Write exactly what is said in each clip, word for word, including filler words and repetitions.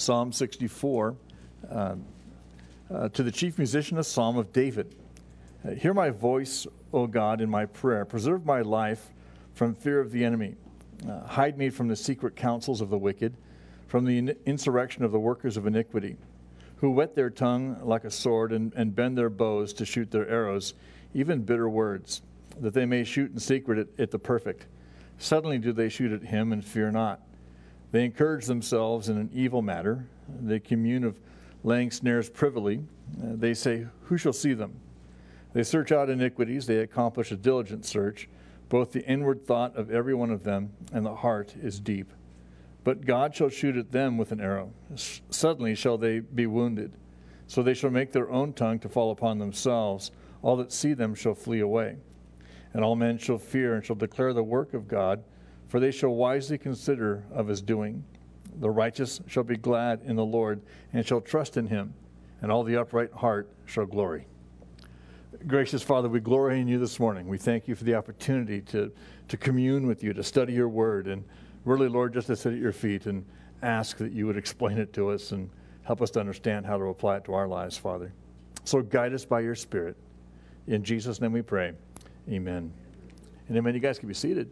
Psalm sixty-four, uh, uh, to the chief musician, a psalm of David. Uh, Hear my voice, O God, in my prayer. Preserve my life from fear of the enemy. Uh, hide me from the secret counsels of the wicked, from the in- insurrection of the workers of iniquity, who whet their tongue like a sword and, and bend their bows to shoot their arrows, even bitter words, that they may shoot in secret at, at the perfect. Suddenly do they shoot at him and fear not. They encourage themselves in an evil matter. They commune of laying snares privily. Uh, they say, who shall see them? They search out iniquities. They accomplish a diligent search. Both the inward thought of every one of them and the heart is deep. But God shall shoot at them with an arrow. S- Suddenly shall they be wounded. So they shall make their own tongue to fall upon themselves. All that see them shall flee away. And all men shall fear and shall declare the work of God, for they shall wisely consider of his doing. The righteous shall be glad in the Lord and shall trust in him, and all the upright heart shall glory. Gracious Father, we glory in you this morning. We thank you for the opportunity to, to commune with you, to study your word, and really, Lord, just to sit at your feet and ask that you would explain it to us and help us to understand how to apply it to our lives, Father. So guide us by your Spirit. In Jesus' name we pray. Amen. And amen. You guys can be seated.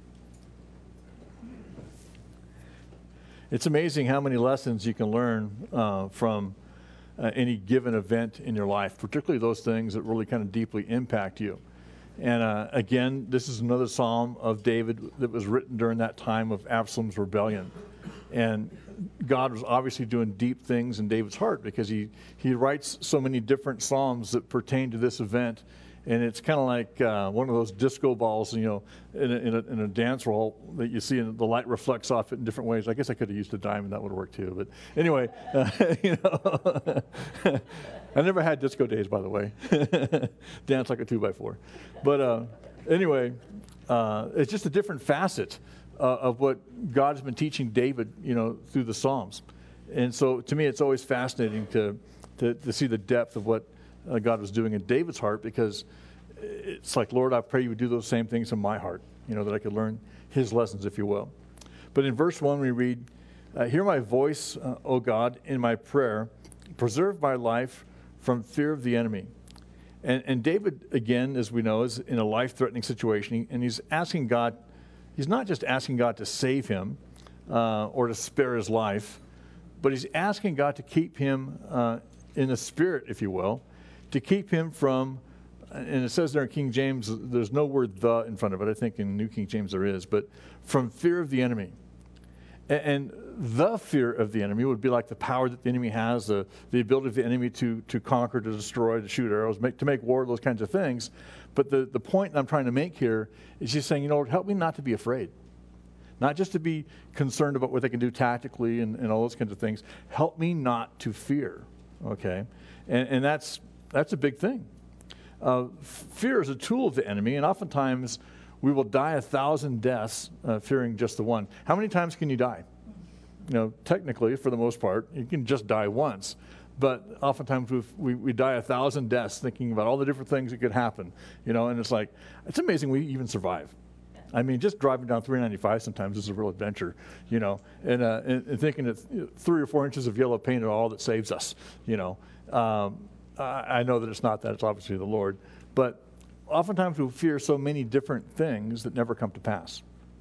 It's amazing how many lessons you can learn uh, from uh, any given event in your life, particularly those things that really kind of deeply impact you. And uh, again, this is another psalm of David that was written during that time of Absalom's rebellion. And God was obviously doing deep things in David's heart because he, he writes so many different psalms that pertain to this event. And it's kind of like uh, one of those disco balls, you know, in a, in, a, in a dance hall that you see, and the light reflects off it in different ways. I guess I could have used a diamond; that would have worked too. But anyway, uh, you know, I never had disco days, by the way. Dance like a two by four. But uh, anyway, uh, it's just a different facet uh, of what God's been teaching David, you know, through the Psalms. And so, to me, it's always fascinating to to, to see the depth of what Uh, God was doing in David's heart, because it's like, Lord, I pray you would do those same things in my heart, you know, that I could learn his lessons, if you will. But in verse one, we read, uh, hear my voice, uh, O God, in my prayer. Preserve my life from fear of the enemy. And, and David, again, as we know, is in a life-threatening situation, and he's asking God, he's not just asking God to save him uh, or to spare his life, but he's asking God to keep him uh, in the spirit, if you will, to keep him from, and it says there in King James, there's no word the in front of it. I think in New King James there is, but from fear of the enemy. And, and the fear of the enemy would be like the power that the enemy has, the, the ability of the enemy to, to conquer, to destroy, to shoot arrows, make, to make war, those kinds of things. But the, the point I'm trying to make here is just saying, you know, help me not to be afraid. Not just to be concerned about what they can do tactically and, and all those kinds of things. Help me not to fear, okay? And, and that's That's a big thing. Uh, fear is a tool of the enemy, and oftentimes we will die a thousand deaths uh, fearing just the one. How many times can you die? You know, technically, for the most part, you can just die once. But oftentimes we we die a thousand deaths thinking about all the different things that could happen. You know, and it's like, it's amazing we even survive. I mean, just driving down three ninety-five sometimes is a real adventure, you know, and, uh, and, and thinking that three or four inches of yellow paint are all that saves us, you know. Um, I know that it's not that, it's obviously the Lord, but oftentimes we fear so many different things that never come to pass.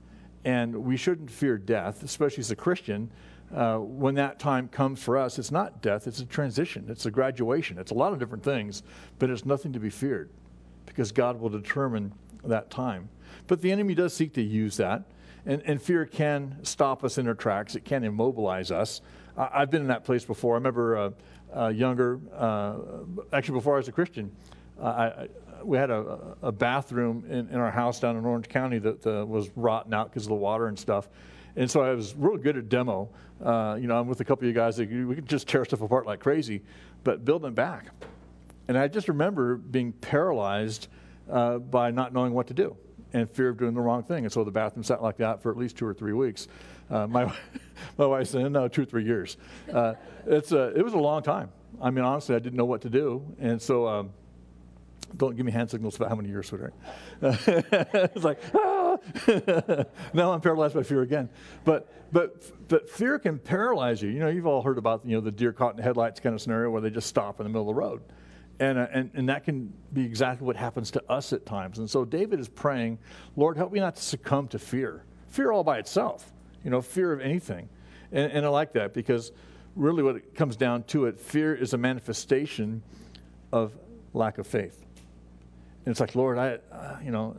And we shouldn't fear death, especially as a Christian. Uh, when that time comes for us, it's not death, it's a transition, it's a graduation, it's a lot of different things, but it's nothing to be feared because God will determine that time. But the enemy does seek to use that, and, and fear can stop us in our tracks, it can immobilize us. I, I've been in that place before. I remember uh, Uh, younger, uh, actually before I was a Christian, uh, I, I, we had a, a bathroom in, in our house down in Orange County that uh, was rotten out because of the water and stuff. And so I was real good at demo. Uh, you know, I'm with a couple of you guys that we could just tear stuff apart like crazy, but building it back. And I just remember being paralyzed uh, by not knowing what to do and fear of doing the wrong thing. And so the bathroom sat like that for at least two or three weeks. Uh, my my wife said, no, two or three years. Uh, it's a, it was a long time. I mean, honestly, I didn't know what to do. And so um, don't give me hand signals about how many years, sweetheart. It's like, ah! Now I'm paralyzed by fear again. But but but fear can paralyze you. You know, you've all heard about, you know, the deer caught in the headlights kind of scenario where they just stop in the middle of the road. And, uh, and and that can be exactly what happens to us at times. And so David is praying, Lord, help me not to succumb to fear. Fear all by itself, you know, fear of anything. And, and I like that because really what it comes down to it, fear is a manifestation of lack of faith. And it's like, Lord, I, uh, you know,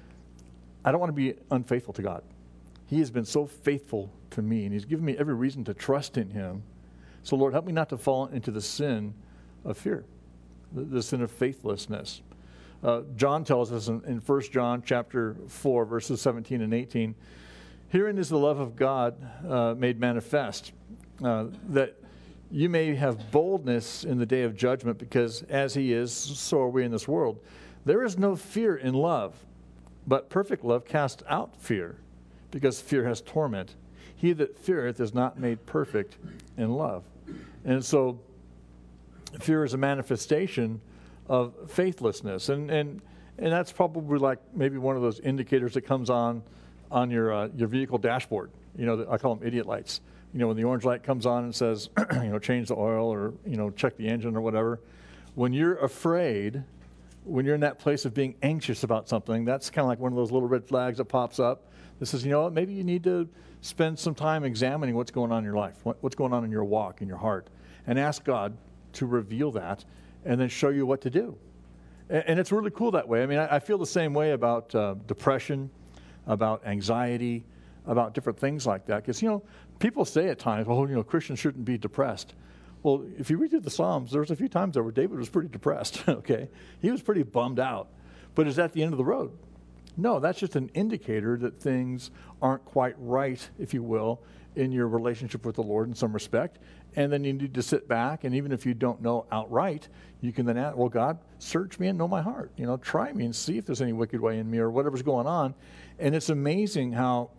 I don't want to be unfaithful to God. He has been so faithful to me, and he's given me every reason to trust in him. So, Lord, help me not to fall into the sin of fear, the, the sin of faithlessness. Uh, John tells us in, in First John chapter four, verses seventeen and eighteen, herein is the love of God uh, made manifest, uh, that you may have boldness in the day of judgment, because as he is, so are we in this world. There is no fear in love, but perfect love casts out fear, because fear has torment. He that feareth is not made perfect in love. And so fear is a manifestation of faithlessness. And and and that's probably like maybe one of those indicators that comes on on your uh, your vehicle dashboard. You know, I call them idiot lights. You know, when the orange light comes on and says, you know, change the oil, or, you know, check the engine or whatever. When you're afraid, when you're in that place of being anxious about something, that's kind of like one of those little red flags that pops up. This is, you know what, maybe you need to spend some time examining what's going on in your life, what, what's going on in your walk, in your heart, and ask God to reveal that and then show you what to do. And, and it's really cool that way. I mean, I, I feel the same way about uh, depression, about anxiety, about different things like that. Because, you know, people say at times, well, you know, Christians shouldn't be depressed. Well, if you read through the Psalms, there's a few times there where David was pretty depressed, okay? He was pretty bummed out. But is that the end of the road? No, that's just an indicator that things aren't quite right, if you will, in your relationship with the Lord in some respect. And then you need to sit back, and even if you don't know outright, you can then ask, well, God, search me and know my heart. You know, try me and see if there's any wicked way in me or whatever's going on. And it's amazing how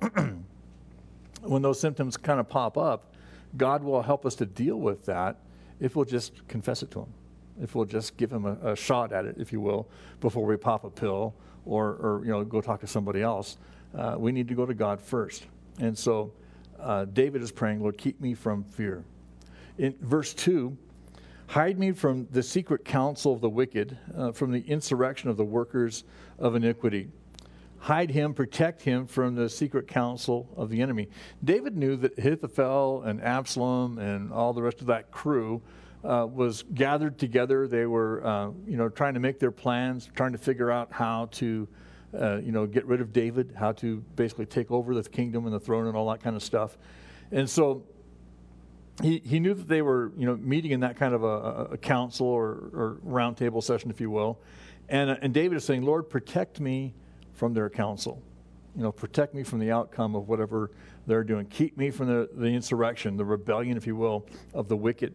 when those symptoms kind of pop up, God will help us to deal with that if we'll just confess it to him, if we'll just give him a, a shot at it, if you will, before we pop a pill or, or you know, go talk to somebody else. Uh, we need to go to God first. And so uh, David is praying, Lord, keep me from fear. In verse two, hide me from the secret counsel of the wicked, uh, from the insurrection of the workers of iniquity. Hide him, protect him from the secret counsel of the enemy. David knew that Ahithophel and Absalom and all the rest of that crew uh, was gathered together. They were, uh, you know, trying to make their plans, trying to figure out how to, uh, you know, get rid of David, how to basically take over the kingdom and the throne and all that kind of stuff. And so he he knew that they were, you know, meeting in that kind of a, a council or, or round table session, if you will. And uh, and David is saying, Lord, protect me from their counsel. You know, protect me from the outcome of whatever they're doing. Keep me from the, the insurrection, the rebellion, if you will, of the wicked.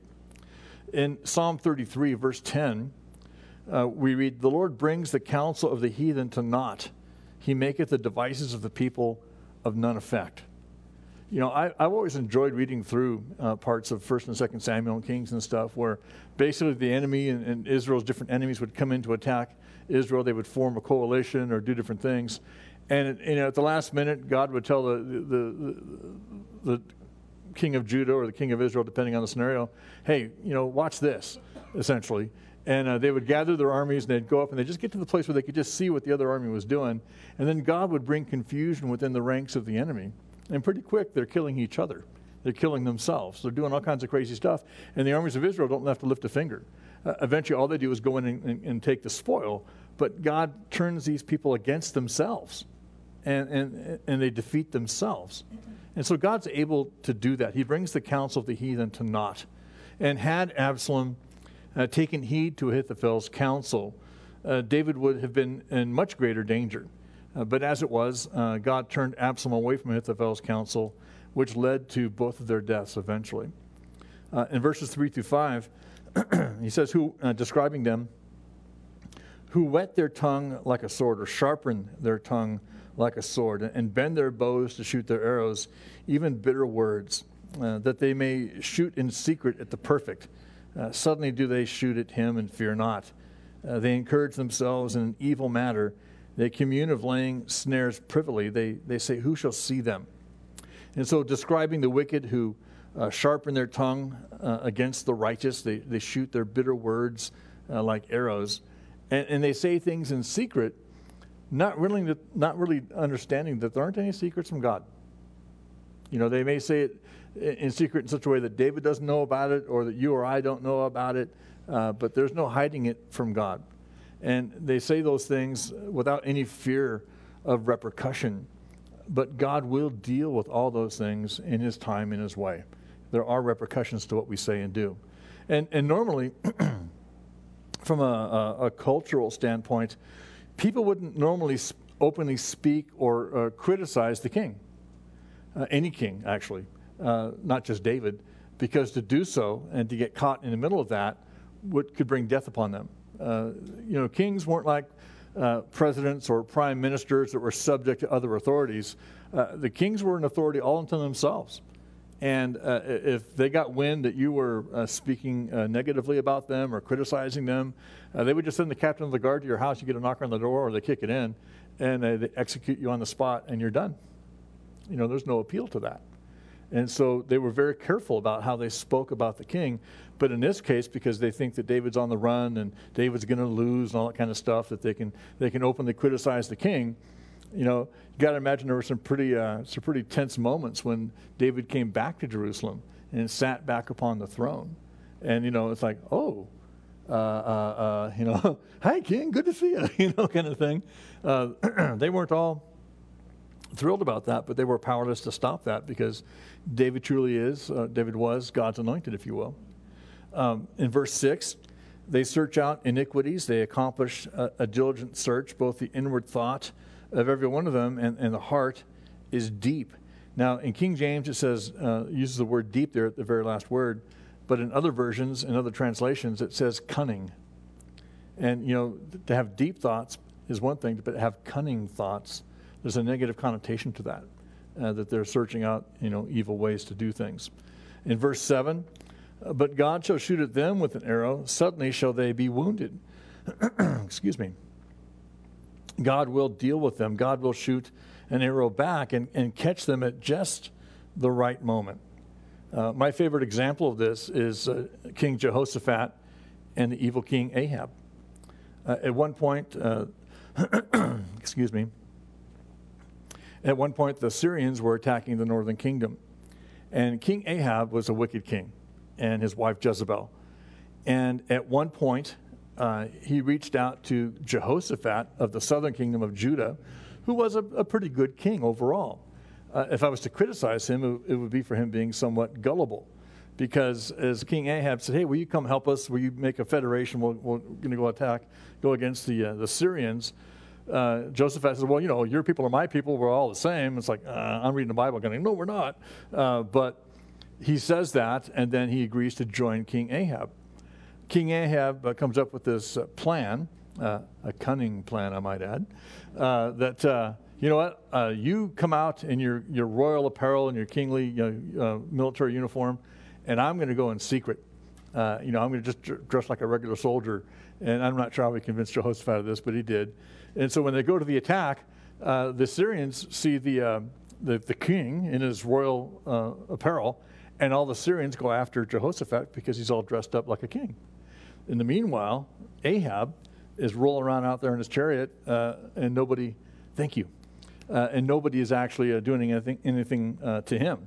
In Psalm thirty-three, verse ten, uh, we read, the Lord brings the counsel of the heathen to naught. He maketh the devices of the people of none effect. You know, I, I've always enjoyed reading through uh, parts of First and Second Samuel and Kings and stuff where basically the enemy and, and Israel's different enemies would come in to attack Israel. They would form a coalition or do different things. And, you know, at the last minute, God would tell the, the, the, the king of Judah or the king of Israel, depending on the scenario, hey, you know, watch this, essentially. And uh, they would gather their armies, and they'd go up, and they'd just get to the place where they could just see what the other army was doing. And then God would bring confusion within the ranks of the enemy. And pretty quick, they're killing each other. They're killing themselves. They're doing all kinds of crazy stuff. And the armies of Israel don't have to lift a finger. Uh, eventually, all they do is go in and, and, and take the spoil. But God turns these people against themselves, and, and, and they defeat themselves. And so God's able to do that. He brings the counsel of the heathen to naught. And had Absalom uh, taken heed to Ahithophel's counsel, uh, David would have been in much greater danger. Uh, but as it was, uh, God turned Absalom away from Ahithophel's counsel, which led to both of their deaths eventually. Uh, in verses three through five, he says, "Who uh, describing them, who whet their tongue like a sword, or sharpen their tongue like a sword, and bend their bows to shoot their arrows, even bitter words, uh, that they may shoot in secret at the perfect. Uh, suddenly do they shoot at him and fear not. Uh, they encourage themselves in an evil matter. They commune of laying snares privily. They, they say, who shall see them? And so describing the wicked who uh, sharpen their tongue uh, against the righteous, they, they shoot their bitter words uh, like arrows. And, and they say things in secret, not really, not really understanding that there aren't any secrets from God. You know, they may say it in secret in such a way that David doesn't know about it or that you or I don't know about it, uh, but there's no hiding it from God. And they say those things without any fear of repercussion. But God will deal with all those things in his time, in his way. There are repercussions to what we say and do. And, and normally, from a, a, a cultural standpoint, people wouldn't normally openly speak or uh, criticize the king. Uh, any king, actually, uh, not just David, because to do so and to get caught in the middle of that would, could bring death upon them. Uh, you know, kings weren't like uh, presidents or prime ministers that were subject to other authorities. Uh, the kings were an authority all unto themselves. And uh, if they got wind that you were uh, speaking uh, negatively about them or criticizing them, uh, they would just send the captain of the guard to your house. You get a knock on the door or they kick it in, and uh, they execute you on the spot, and you're done. You know, there's no appeal to that. And so they were very careful about how they spoke about the king. But in this case, because they think that David's on the run and David's going to lose and all that kind of stuff, that they can they can openly criticize the king. You know, you got to imagine there were some pretty uh, some pretty tense moments when David came back to Jerusalem and sat back upon the throne. And, you know, it's like, oh, uh, uh, uh, you know, hi, king, good to see you, you know, kind of thing. Uh, they weren't all thrilled about that, but they were powerless to stop that because David truly is, uh, David was God's anointed, if you will. Um, in verse six, they search out iniquities. They accomplish a, a diligent search. Both the inward thought of every one of them and, and the heart is deep. Now, in King James, it says, uh, uses the word deep there at the very last word, but in other versions, in other translations, it says cunning. And, you know, to have deep thoughts is one thing, but to have cunning thoughts, there's a negative connotation to that, uh, that they're searching out, you know, evil ways to do things. In verse seven, but God shall shoot at them with an arrow. Suddenly shall they be wounded. Excuse me. God will deal with them. God will shoot an arrow back and, and catch them at just the right moment. Uh, my favorite example of this is uh, King Jehoshaphat and the evil king Ahab. Uh, at one point, uh, excuse me, at one point the Syrians were attacking the northern kingdom. And King Ahab was a wicked king, and his wife Jezebel. And at one point, uh, he reached out to Jehoshaphat of the southern kingdom of Judah, who was a, a pretty good king overall. Uh, if I was to criticize him, it, it would be for him being somewhat gullible. Because as King Ahab said, hey, will you come help us? Will you make a federation? We'll, we're going to go attack, go against the, uh, the Syrians. Uh, Jehoshaphat says, well, you know, your people are my people. We're all the same. It's like, uh, I'm reading the Bible going, no, we're not. Uh, but he says that, and then he agrees to join King Ahab. King Ahab uh, comes up with this uh, plan, uh, a cunning plan, I might add, uh, that, uh, you know what, uh, you come out in your, your royal apparel and your kingly you know, uh, military uniform, and I'm going to go in secret. Uh, you know, I'm going to just dress like a regular soldier. And I'm not sure how we convinced Jehoshaphat of this, but he did. And so when they go to the attack, uh, the Syrians see the, uh, the the king in his royal uh, apparel, and all the Syrians go after Jehoshaphat because he's all dressed up like a king. In the meanwhile, Ahab is rolling around out there in his chariot, uh, and nobody, thank you, uh, and nobody is actually uh, doing anything, anything uh, to him.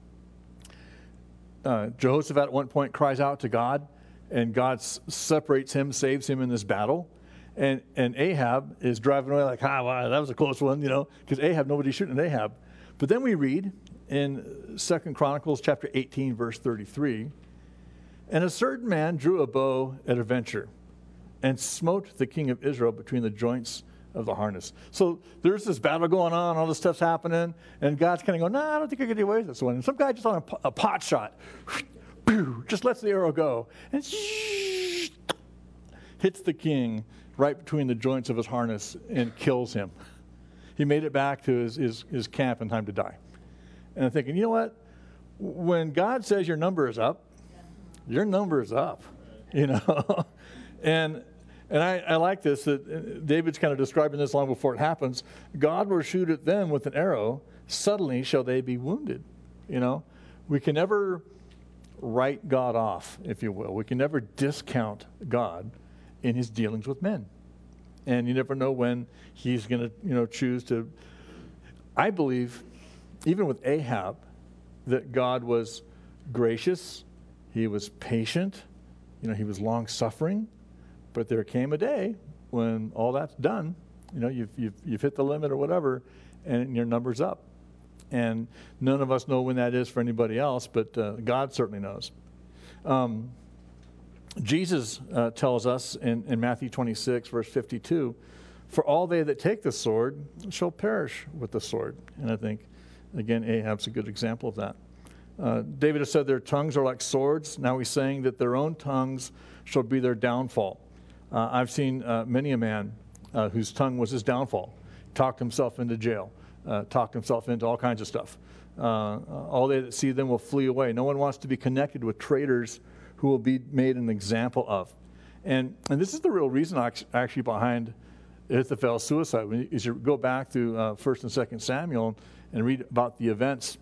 Uh, Jehoshaphat at one point cries out to God, and God s- separates him, saves him in this battle. And and Ahab is driving away like, ah, wow, that was a close one, you know, because Ahab, nobody's shooting at Ahab. But then we read in Second Chronicles chapter eighteen, verse thirty-three, and a certain man drew a bow at a venture and smote the king of Israel between the joints of the harness. So there's this battle going on, all this stuff's happening, and God's kind of going, no, nah, I don't think I can get away with this one. And some guy just on a, a pot shot, just lets the arrow go, and hits the king right between the joints of his harness and kills him. He made it back to his, his, his camp in time to die. And I'm thinking, you know what? When God says your number is up, your number is up, you know. and And I, I like this, that David's kind of describing this long before it happens. God will shoot at them with an arrow. Suddenly shall they be wounded. You know, we can never write God off, if you will. We can never discount God in his dealings with men. And you never know when he's going to, you know, choose to. I believe, even with Ahab, that God was gracious. He was patient. You know, he was long-suffering. But there came a day when all that's done, you know, you've, you've, you've hit the limit or whatever, and your number's up. And none of us know when that is for anybody else, but uh, God certainly knows. Um, Jesus uh, tells us in, in Matthew twenty-six, verse fifty-two, for all they that take the sword shall perish with the sword. And I think, again, Ahab's a good example of that. Uh, David has said their tongues are like swords. Now he's saying that their own tongues shall be their downfall. Uh, I've seen uh, many a man uh, whose tongue was his downfall, talked himself into jail, uh, talked himself into all kinds of stuff. Uh, all they that see them will flee away. No one wants to be connected with traitors who will be made an example of. And and this is the real reason actually behind Ahithophel's suicide. When you, as you go back through uh, First and Second Samuel and read about the events,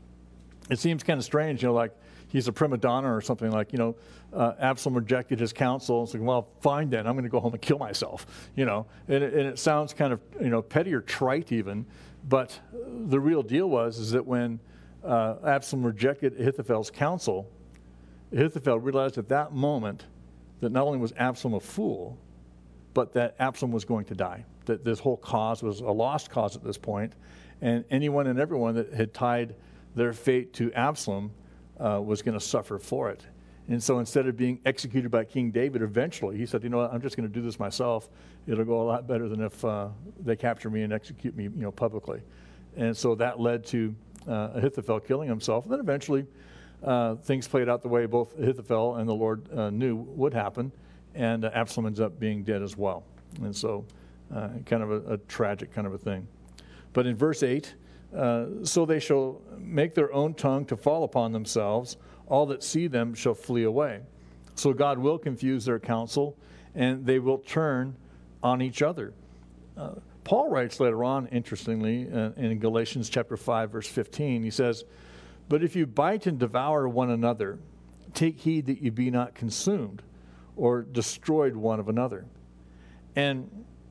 it seems kind of strange, you know, like he's a prima donna or something, like, you know, uh, Absalom rejected his counsel. It's like, well, fine then, I'm going to go home and kill myself, you know. And it, and it sounds kind of, you know, petty or trite even, but the real deal was is that when uh, Absalom rejected Ahithophel's counsel, Ahithophel realized at that moment that not only was Absalom a fool, but that Absalom was going to die, that this whole cause was a lost cause at this point, and anyone and everyone that had tied their fate to Absalom uh, was going to suffer for it. And so instead of being executed by King David eventually, he said, you know what, I'm just going to do this myself. It'll go a lot better than if uh, they capture me and execute me, you know, publicly. And so that led to uh, Ahithophel killing himself. And then eventually uh, things played out the way both Ahithophel and the Lord uh, knew would happen, and uh, Absalom ends up being dead as well. And so uh, kind of a, a tragic kind of a thing. But in verse eight, Uh, so they shall make their own tongue to fall upon themselves. All that see them shall flee away. So God will confuse their counsel, and they will turn on each other. Uh, Paul writes later on, interestingly, uh, in Galatians chapter five, verse fifteen, he says, but if you bite and devour one another, take heed that you be not consumed or destroyed one of another. And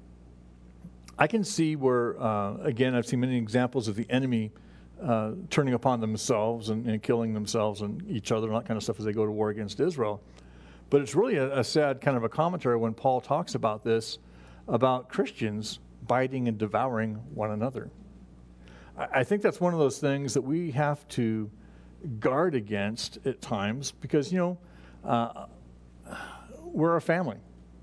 I can see where, uh, again, I've seen many examples of the enemy uh, turning upon themselves and, and killing themselves and each other and that kind of stuff as they go to war against Israel. But it's really a, a sad kind of a commentary when Paul talks about this, about Christians biting and devouring one another. I, I think that's one of those things that we have to guard against at times because, you know, uh, we're a family.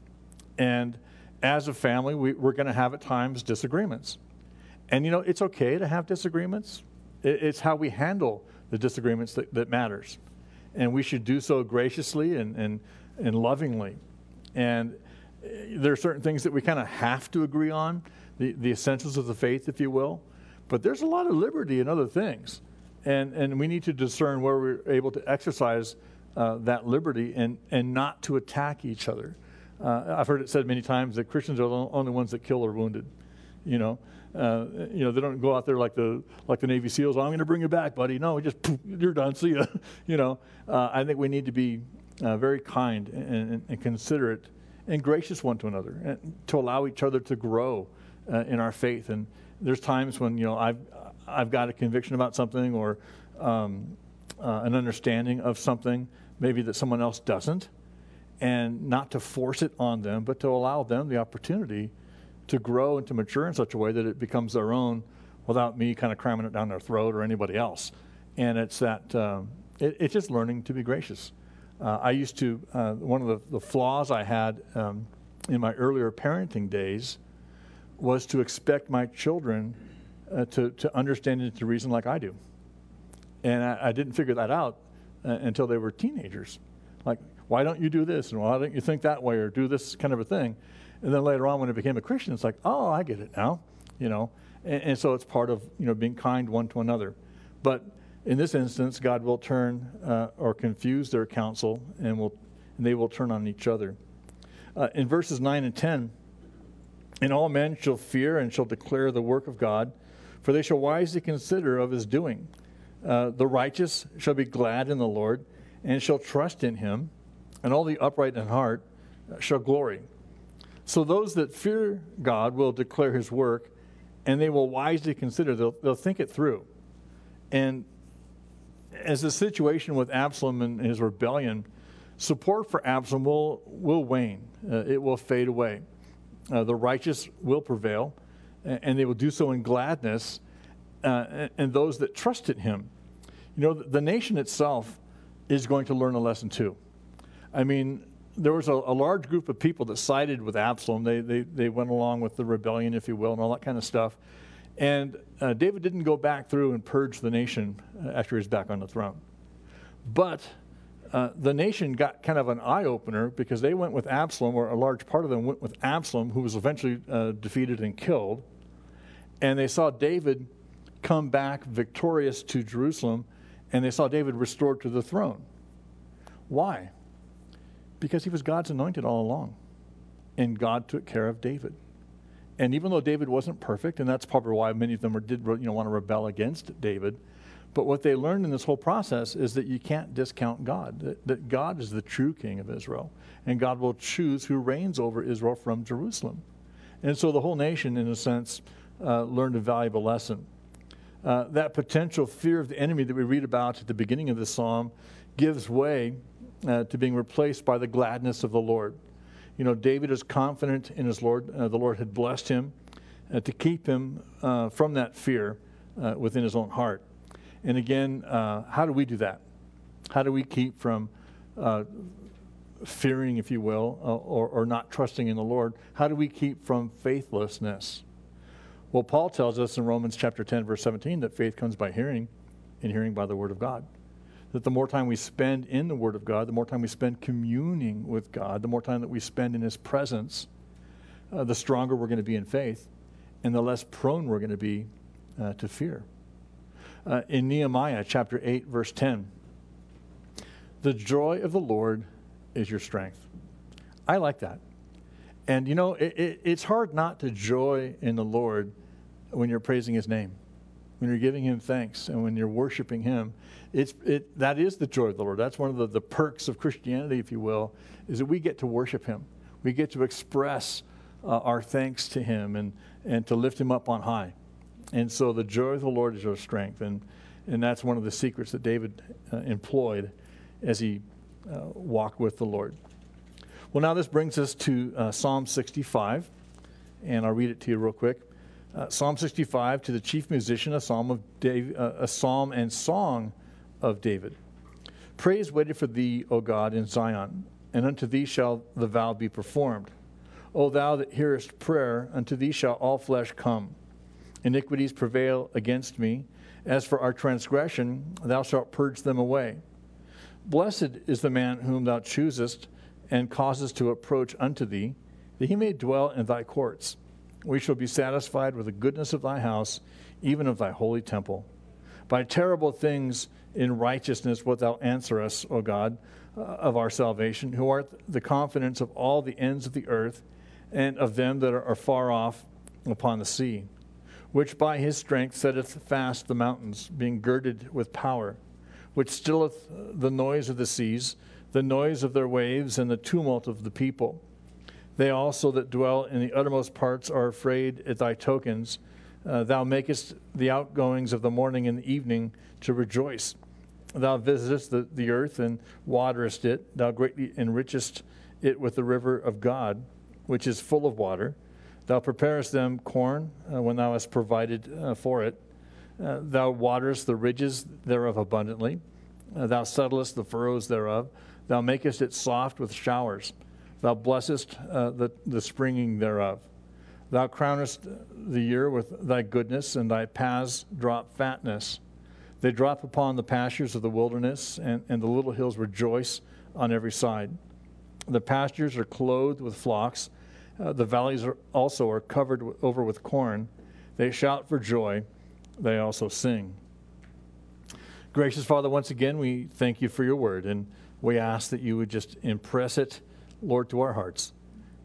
And as a family, we, we're going to have at times disagreements. And, you know, it's okay to have disagreements. It, it's how we handle the disagreements that, that matters. And we should do so graciously and, and, and lovingly. And there are certain things that we kind of have to agree on, the, the essentials of the faith, if you will. But there's a lot of liberty in other things. And, and we need to discern where we're able to exercise uh, that liberty and, and not to attack each other. Uh, I've heard it said many times that Christians are the only ones that kill or wounded. You know, uh, you know, they don't go out there like the like the Navy SEALs. Oh, I'm going to bring you back, buddy. No, we just poof, you're done. See ya. You know, uh, I think we need to be uh, very kind and, and, and considerate and gracious one to another, and to allow each other to grow uh, in our faith. And there's times when, you know, I've I've got a conviction about something or um, uh, an understanding of something maybe that someone else doesn't. And not to force it on them, but to allow them the opportunity to grow and to mature in such a way that it becomes their own without me kind of cramming it down their throat or anybody else. And it's that, um, it, it's just learning to be gracious. Uh, I used to, uh, one of the, the flaws I had um, in my earlier parenting days was to expect my children uh, to, to understand and to reason like I do. And I, I didn't figure that out uh, until they were teenagers. Like, why don't you do this? And why don't you think that way or do this kind of a thing? And then later on when I became a Christian, it's like, oh, I get it now, you know. And, and so it's part of, you know, being kind one to another. But in this instance, God will turn uh, or confuse their counsel and will and they will turn on each other. Uh, in verses nine and ten, and all men shall fear and shall declare the work of God, for they shall wisely consider of his doing. Uh, the righteous shall be glad in the Lord, and shall trust in him, and all the upright in heart shall glory. So those that fear God will declare his work, and they will wisely consider, they'll, they'll think it through. And as the situation with Absalom and his rebellion, support for Absalom will, will wane. Uh, it will fade away. Uh, the righteous will prevail, and, and they will do so in gladness, uh, and, and those that trust in him. You know, the, the nation itself is going to learn a lesson too. I mean, there was a, a large group of people that sided with Absalom. They, they, they went along with the rebellion, if you will, and all that kind of stuff. And uh, David didn't go back through and purge the nation after he was back on the throne. But uh, the nation got kind of an eye-opener because they went with Absalom, or a large part of them went with Absalom, who was eventually uh, defeated and killed. And they saw David come back victorious to Jerusalem, and they saw David restored to the throne. Why? Because he was God's anointed all along, and God took care of David. And even though David wasn't perfect, and that's probably why many of them were, did you know, want to rebel against David, but what they learned in this whole process is that you can't discount God, that, that God is the true king of Israel, and God will choose who reigns over Israel from Jerusalem. And so the whole nation, in a sense, uh, learned a valuable lesson. Uh, that potential fear of the enemy that we read about at the beginning of the psalm gives way uh, to being replaced by the gladness of the Lord. You know, David is confident in his Lord. Uh, the Lord had blessed him uh, to keep him uh, from that fear uh, within his own heart. And again, uh, how do we do that? How do we keep from uh, fearing, if you will, uh, or, or not trusting in the Lord? How do we keep from faithlessness? Well, Paul tells us in Romans chapter ten, verse seventeen, that faith comes by hearing, and hearing by the word of God. That the more time we spend in the word of God, the more time we spend communing with God, the more time that we spend in his presence, uh, the stronger we're going to be in faith, and the less prone we're going to be uh, to fear. Uh, in Nehemiah chapter eight, verse ten, the joy of the Lord is your strength. I like that. And, you know, it, it, it's hard not to joy in the Lord when you're praising his name, when you're giving him thanks, and when you're worshiping him. It's it that is the joy of the Lord. That's one of the, the perks of Christianity, if you will, is that we get to worship him. We get to express uh, our thanks to him and, and to lift him up on high. And so the joy of the Lord is your strength. And, and that's one of the secrets that David uh, employed as he uh, walked with the Lord. Well, now this brings us to uh, Psalm sixty-five, and I'll read it to you real quick. Uh, Psalm sixty-five, to the chief musician, a psalm of David, uh, a psalm and song of David. Praise waited for thee, O God, in Zion, and unto thee shall the vow be performed. O thou that hearest prayer, unto thee shall all flesh come. Iniquities prevail against me. As for our transgression, thou shalt purge them away. Blessed is the man whom thou choosest, and causest to approach unto thee, that he may dwell in thy courts. We shall be satisfied with the goodness of thy house, even of thy holy temple. By terrible things in righteousness wilt thou answer us, O God, uh, of our salvation, who art the confidence of all the ends of the earth, and of them that are, are far off upon the sea, which by his strength setteth fast the mountains, being girded with power, which stilleth the noise of the seas, the noise of their waves, and the tumult of the people. They also that dwell in the uttermost parts are afraid at thy tokens. Uh, thou makest the outgoings of the morning and the evening to rejoice. Thou visitest the, the earth and waterest it. Thou greatly enrichest it with the river of God, which is full of water. Thou preparest them corn uh, when thou hast provided uh, for it. Uh, thou waterest the ridges thereof abundantly. Uh, thou settlest the furrows thereof. Thou makest it soft with showers. Thou blessest uh, the, the springing thereof. Thou crownest the year with thy goodness, and thy paths drop fatness. They drop upon the pastures of the wilderness, and, and the little hills rejoice on every side. The pastures are clothed with flocks. Uh, the valleys are also are covered w- over with corn. They shout for joy. They also sing. Gracious Father, once again, we thank you for your word, and we ask that you would just impress it, Lord, to our hearts.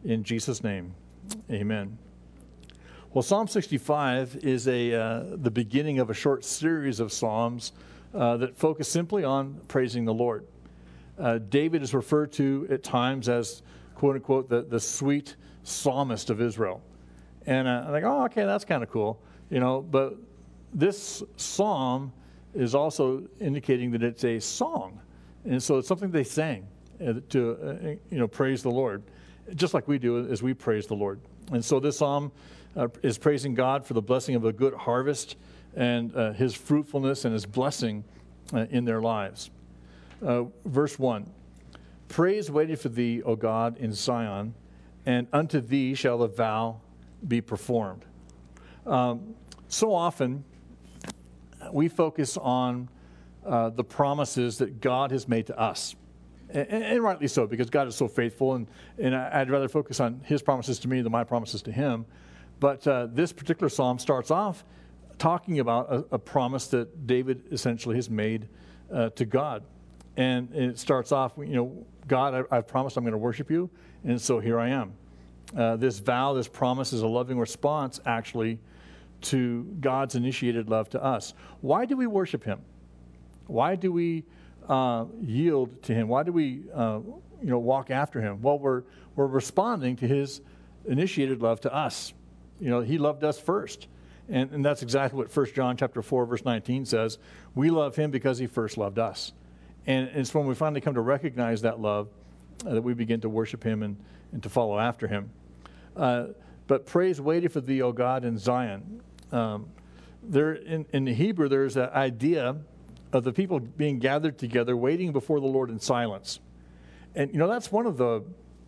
in Jesus' name, amen. Well, Psalm sixty-five is a uh, the beginning of a short series of psalms uh, that focus simply on praising the Lord. Uh, David is referred to at times as, quote unquote, the, the sweet psalmist of Israel. And uh, I'm like, oh, okay, that's kind of cool, you know. But this psalm is also indicating that it's a song, and so it's something they sang uh, to, uh, you know, praise the Lord, just like we do as we praise the Lord. And so this psalm uh, is praising God for the blessing of a good harvest and uh, His fruitfulness and His blessing uh, in their lives. Uh, verse one: Praise waited for thee, O God, in Zion, and unto thee shall the vow be performed. Um, so often, we focus on uh, the promises that God has made to us. And, and rightly so, because God is so faithful, and, and I'd rather focus on His promises to me than my promises to Him. But uh, this particular psalm starts off talking about a, a promise that David essentially has made uh, to God. And it starts off, you know, God, I, I've promised I'm going to worship you, and so here I am. Uh, this vow, this promise is a loving response, actually, to God's initiated love to us. Why do we worship Him? Why do we uh, yield to Him? Why do we, uh, you know, walk after Him? Well, we're we're responding to His initiated love to us. You know, He loved us first, and and that's exactly what First John chapter four verse nineteen says. We love Him because He first loved us, and it's when we finally come to recognize that love uh, that we begin to worship Him and and to follow after Him. Uh, but praise waited for thee, O God, in Zion. Um, there in, in the Hebrew, there's an idea of the people being gathered together, waiting before the Lord in silence. And, you know, that's one of the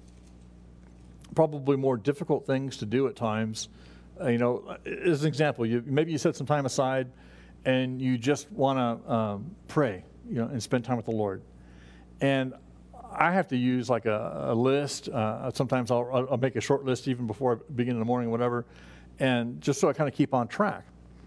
probably more difficult things to do at times. Uh, you know, as an example, you, maybe you set some time aside and you just want to um, pray, you know, and spend time with the Lord. And I have to use like a, a list. Uh, sometimes I'll, I'll make a short list even before I begin in the morning, whatever, and just so I kind of keep on track.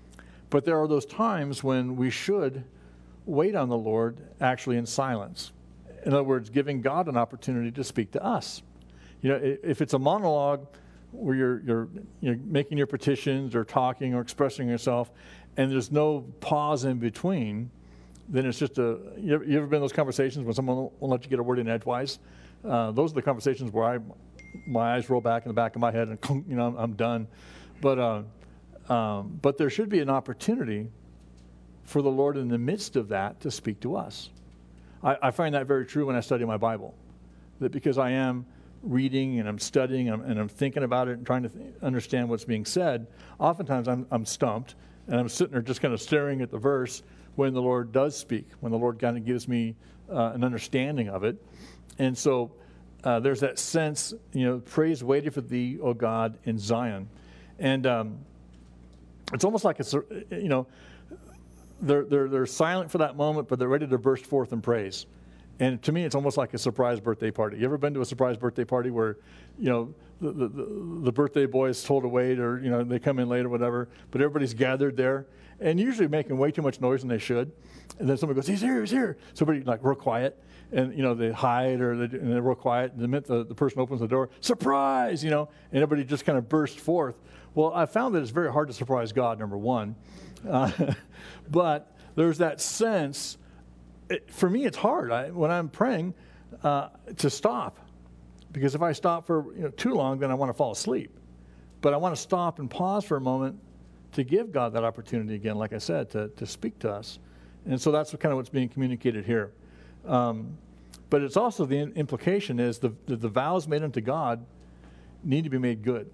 But there are those times when we should wait on the Lord actually in silence. In other words, giving God an opportunity to speak to us. You know, if it's a monologue where you're, you're, you're making your petitions or talking or expressing yourself, and there's no pause in between, then it's just a, you ever, you ever been in those conversations when someone won't let you get a word in edgewise? Uh, those are the conversations where I, my eyes roll back in the back of my head and, you know, I'm, I'm done. But, uh, um, but there should be an opportunity for the Lord in the midst of that to speak to us. I, I find that very true when I study my Bible, that because I am reading and I'm studying and I'm, and I'm thinking about it and trying to th- understand what's being said, oftentimes I'm, I'm stumped and I'm sitting there just kind of staring at the verse when the Lord does speak, when the Lord kind of gives me uh, an understanding of it. And so uh, there's that sense, you know, praise waited for thee, O God, in Zion. And um, it's almost like it's, you know, they're, they're, they're silent for that moment, but they're ready to burst forth in praise. And to me, it's almost like a surprise birthday party. You ever been to a surprise birthday party where, you know, the, the, the birthday boy is told to wait, or, you know, they come in late or whatever, but everybody's gathered there and usually making way too much noise than they should. And then somebody goes, he's here, he's here. Somebody like real quiet, and, you know, they hide or they, and they're real quiet. And the minute the, the person opens the door, surprise, you know, and everybody just kind of bursts forth. Well, I found that it's very hard to surprise God, number one. Uh, but there's that sense. It, for me, it's hard I, when I'm praying uh, to stop, because if I stop for you know, too long, then I want to fall asleep. But I want to stop and pause for a moment to give God that opportunity again, like I said, to, to speak to us. And so that's what, kind of what's being communicated here. Um, but it's also the implication is the, the, the vows made unto God need to be made good.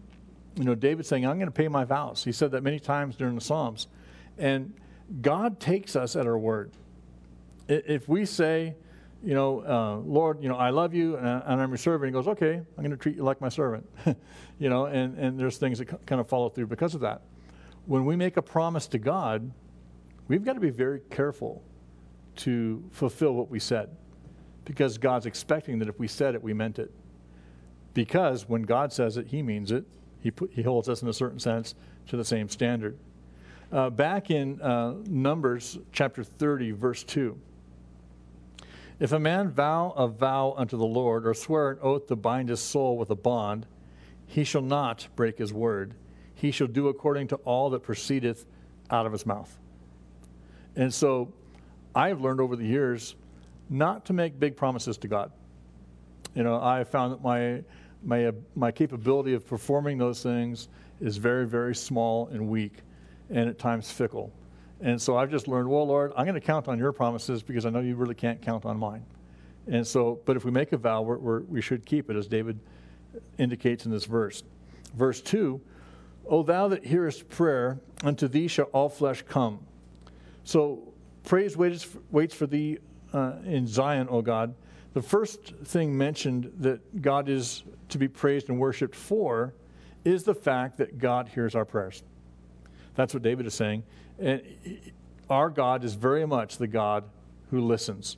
You know, David's saying, I'm going to pay my vows. He said that many times during the Psalms. And God takes us at our word. If we say, you know, uh, Lord, you know, I love you and, I, and I'm your servant, He goes, okay, I'm going to treat you like my servant. you know, and, and there's things that c- kind of follow through because of that. When we make a promise to God, we've got to be very careful to fulfill what we said, because God's expecting that if we said it, we meant it. Because when God says it, He means it. He, put, he holds us in a certain sense to the same standard. Uh, back in uh, Numbers chapter thirty, verse two, If a man vow a vow unto the Lord, or swear an oath to bind his soul with a bond, he shall not break his word. He shall do according to all that proceedeth out of his mouth. And so I have learned over the years not to make big promises to God. You know, I have found that my my uh, my capability of performing those things is very, very small and weak, and at times fickle. And so I've just learned, well, Lord, I'm going to count on your promises because I know you really can't count on mine. And so, but if we make a vow, we're, we're, we should keep it, as David indicates in this verse. Verse two, O thou that hearest prayer, unto thee shall all flesh come. So praise waits for, waits for thee uh, in Zion, O God. The first thing mentioned that God is to be praised and worshiped for is the fact that God hears our prayers. That's what David is saying. And our God is very much the God who listens.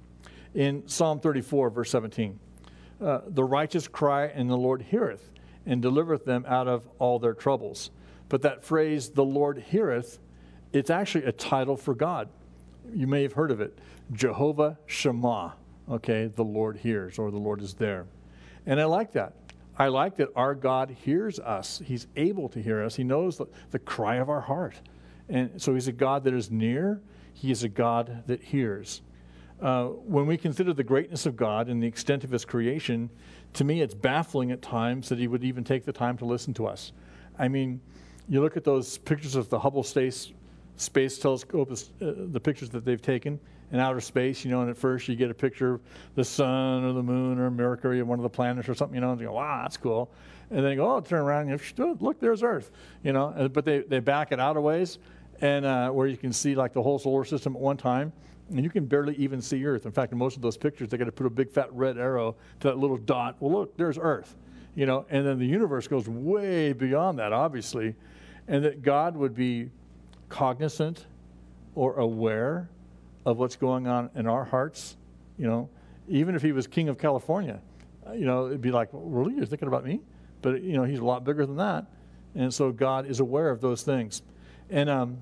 In Psalm thirty-four, verse seventeen, uh, the righteous cry, and the Lord heareth, and delivereth them out of all their troubles. But that phrase, the Lord heareth, it's actually a title for God. You may have heard of it. Jehovah Shammah. Okay, the Lord hears, or the Lord is there. And I like that. I like that our God hears us. He's able to hear us. He knows the, the cry of our heart. And so he's a God that is near. He is a God that hears. Uh, when we consider the greatness of God and the extent of his creation, to me it's baffling at times that he would even take the time to listen to us. I mean, you look at those pictures of the Hubble Space, space Telescope, uh, the pictures that they've taken in outer space, you know, and at first you get a picture of the sun or the moon or Mercury or one of the planets or something, you know, and you go, wow, that's cool. And then you go, oh, turn around and you go, look, there's Earth, you know, but they, they back it out a ways, and uh, where you can see like the whole solar system at one time, and you can barely even see Earth. In fact, in most of those pictures, they got to put a big fat red arrow to that little dot. Well, look, there's Earth, you know, and then the universe goes way beyond that, obviously, and that God would be cognizant or aware of what's going on in our hearts, you know, even if he was king of California, you know, it'd be like, really, you're thinking about me? But, you know, he's a lot bigger than that. And so God is aware of those things. And um,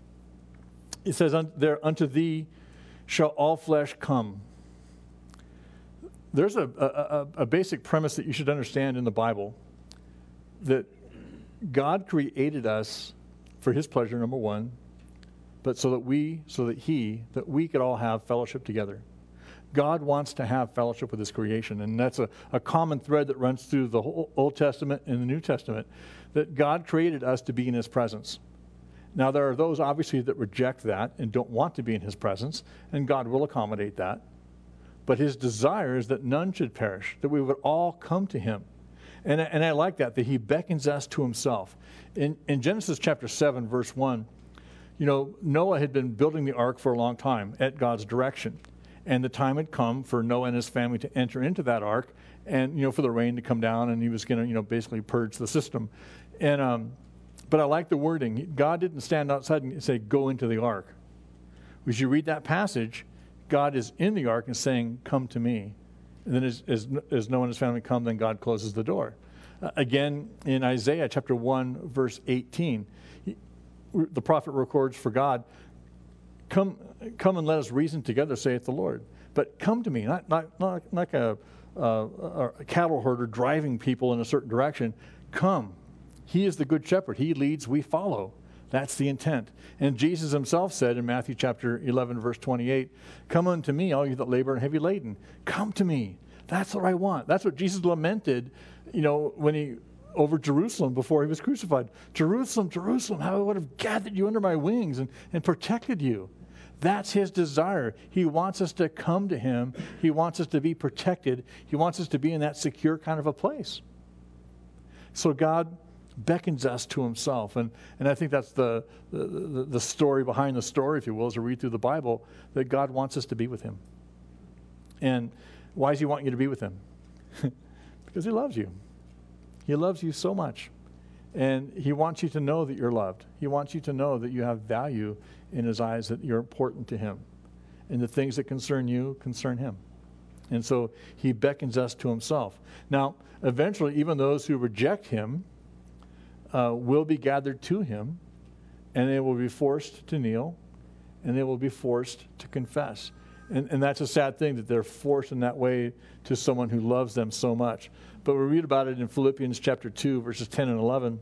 it says, there, unto thee shall all flesh come. There's a, a, a basic premise that you should understand in the Bible, that God created us for his pleasure, number one, but so that we, so that he, that we could all have fellowship together. God wants to have fellowship with his creation, and that's a, a common thread that runs through the whole Old Testament and the New Testament, that God created us to be in his presence. Now, there are those, obviously, that reject that and don't want to be in his presence, and God will accommodate that. But his desire is that none should perish, that we would all come to him. And, and I like that, that he beckons us to himself. In, in Genesis chapter seven, verse one, you know, Noah had been building the ark for a long time at God's direction. And the time had come for Noah and his family to enter into that ark, and, you know, for the rain to come down, and he was going to, you know, basically purge the system. And, um, but I like the wording. God didn't stand outside and say, go into the ark. As you read that passage, God is in the ark and saying, come to me. And then as, as, as Noah and his family come, then God closes the door. Uh, again, in Isaiah chapter one, verse eighteen, he, the prophet records for God, come come and let us reason together, saith the Lord. But come to me, not, not, not like a, a, a cattle herder driving people in a certain direction. Come. He is the good shepherd. He leads, we follow. That's the intent. And Jesus himself said in Matthew chapter eleven, verse twenty-eight, come unto me, all you that labor and heavy laden. Come to me. That's what I want. That's what Jesus lamented, you know, when he, over Jerusalem before he was crucified. Jerusalem, Jerusalem, how I would have gathered you under my wings and, and protected you. That's his desire. He wants us to come to him. He wants us to be protected. He wants us to be in that secure kind of a place. So God beckons us to himself. And, and I think that's the, the, the story behind the story, if you will, as you read through the Bible, that God wants us to be with him. And why does he want you to be with him? Because he loves you. He loves you so much. And he wants you to know that you're loved. He wants you to know that you have value in his eyes, that you're important to him. And the things that concern you concern him. And so he beckons us to himself. Now, eventually, even those who reject him uh, will be gathered to him, and they will be forced to kneel, and they will be forced to confess. And, and that's a sad thing that they're forced in that way to someone who loves them so much. But we read about it in Philippians chapter two, verses ten and eleven.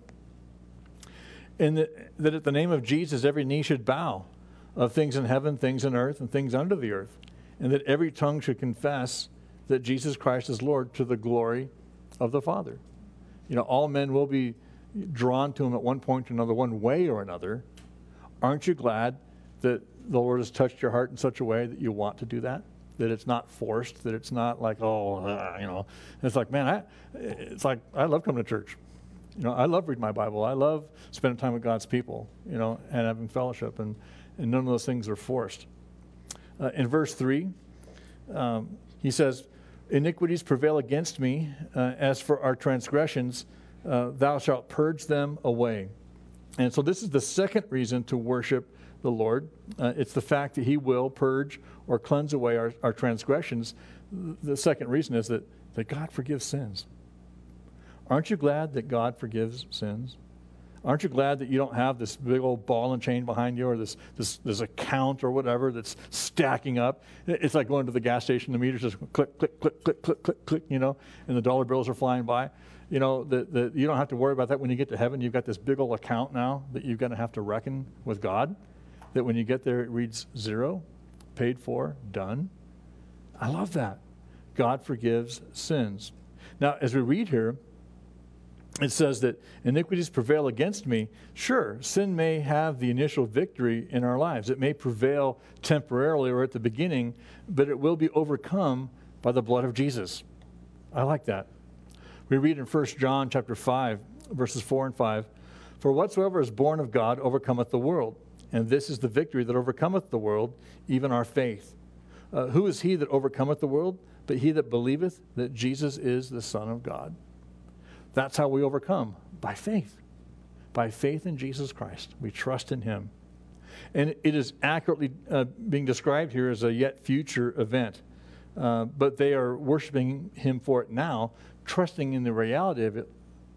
And that, that at the name of Jesus, every knee should bow, of things in heaven, things in earth, and things under the earth. And that every tongue should confess that Jesus Christ is Lord, to the glory of the Father. You know, all men will be drawn to him at one point or another, one way or another. Aren't you glad that the Lord has touched your heart in such a way that you want to do that? That it's not forced, that it's not like, oh, uh, you know. It's like, man, I, it's like, I love coming to church. You know, I love reading my Bible. I love spending time with God's people, you know, and having fellowship. And, and none of those things are forced. Uh, in verse three, um, he says, iniquities prevail against me. Uh, as for our transgressions, uh, thou shalt purge them away. And so this is the second reason to worship the Lord. Uh, it's the fact that he will purge or cleanse away our, our transgressions. The second reason is that, that God forgives sins. Aren't you glad that God forgives sins? Aren't you glad that you don't have this big old ball and chain behind you, or this this, this account or whatever that's stacking up? It's like going to the gas station, the meter's just click, click, click, click, click, click, click, you know, and the dollar bills are flying by. You know, the, the, you don't have to worry about that when you get to heaven. You've got this big old account now that you're going to have to reckon with God, that when you get there it reads zero, paid for, done. I love that. God forgives sins. Now, as we read here, it says that iniquities prevail against me. Sure, sin may have the initial victory in our lives. It may prevail temporarily or at the beginning, but it will be overcome by the blood of Jesus. I like that. We read in First John chapter five, verses four and five, for whatsoever is born of God overcometh the world, and this is the victory that overcometh the world, even our faith. Uh, who is he that overcometh the world? But he that believeth that Jesus is the Son of God. That's how we overcome, by faith. By faith in Jesus Christ. We trust in him. And it is accurately uh, being described here as a yet future event. Uh, but they are worshiping him for it now, trusting in the reality of it,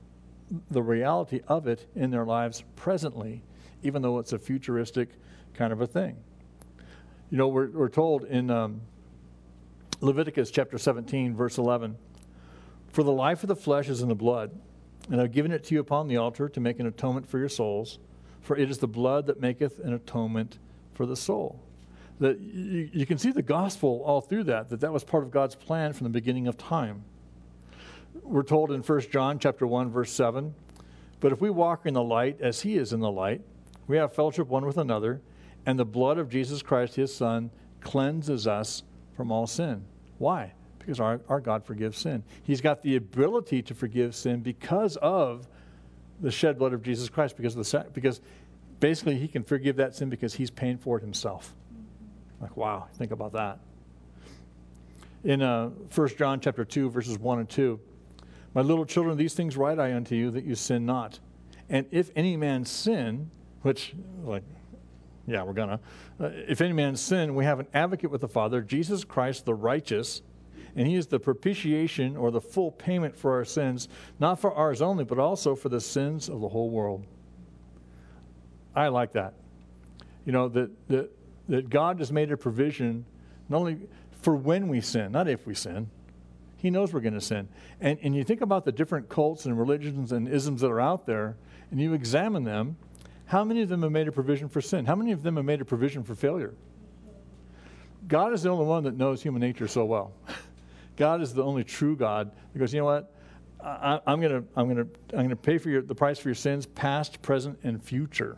the reality of it in their lives presently, even though it's a futuristic kind of a thing. You know, we're, we're told in um, Leviticus chapter seventeen, verse eleven, for the life of the flesh is in the blood, and I've given it to you upon the altar to make an atonement for your souls, for it is the blood that maketh an atonement for the soul. That you, you can see the gospel all through that, that that was part of God's plan from the beginning of time. We're told in First John chapter one, verse seven, but if we walk in the light as he is in the light, we have fellowship one with another, and the blood of Jesus Christ, his Son, cleanses us from all sin. Why? Because our, our God forgives sin. He's got the ability to forgive sin because of the shed blood of Jesus Christ, because of the because basically he can forgive that sin because he's paying for it himself. Like, wow, think about that. In uh, First John chapter two, verses one and two, my little children, these things write I unto you, that you sin not. And if any man sin, which, like, yeah, we're gonna. Uh, if any man sin, we have an advocate with the Father, Jesus Christ the righteous, and he is the propitiation or the full payment for our sins, not for ours only, but also for the sins of the whole world. I like that. You know, that, that, that God has made a provision not only for when we sin, not if we sin. He knows we're going to sin. And, and you think about the different cults and religions and isms that are out there, and you examine them, how many of them have made a provision for sin? How many of them have made a provision for failure? God is the only one that knows human nature so well. God is the only true God that goes, you know what? I, I'm going to I'm going to I'm going to pay for your, the price for your sins, past, present, and future.